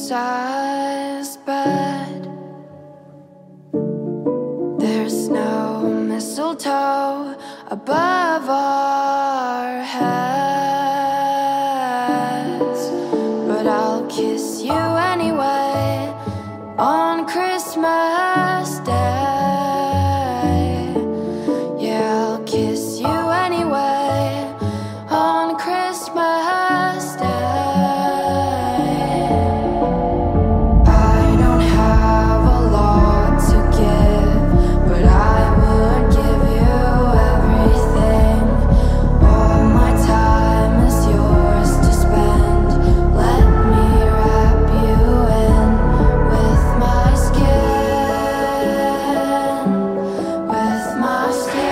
king-size bed. There's no mistletoe above our heads, but I'll kiss you anyway on Christmas Day. Yeah, I'll kiss you anyway on Christmas Day. I don't have a lot to give, but I would give you everything. All my time is yours to spend. Let me wrap you in with my skin, with my skin.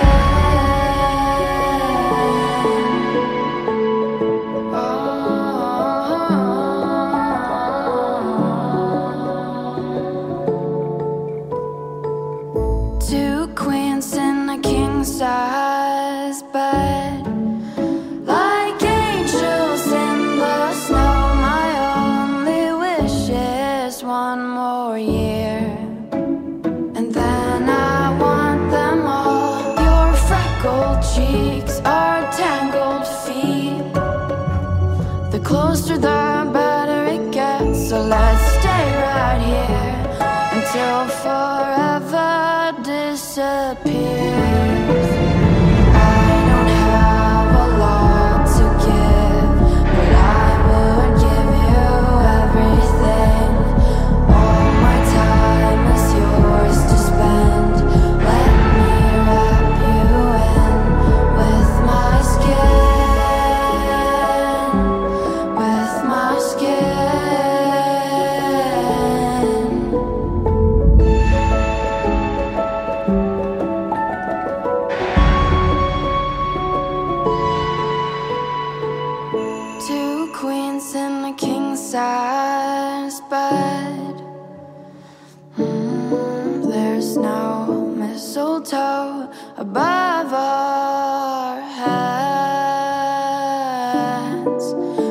Two queens in a king-size bed, like angels in the snow. My only wish is one more year, and then I want them all. Your freckled cheeks, our tangled feet. The closer the better it gets, so let's stay right here until forever disappears. I don't have a lot to give, but I would give you everything. All my time is yours to spend. Let me wrap you in with my skin, with my skin. Two queens in a king-size bed. There's no mistletoe above our heads,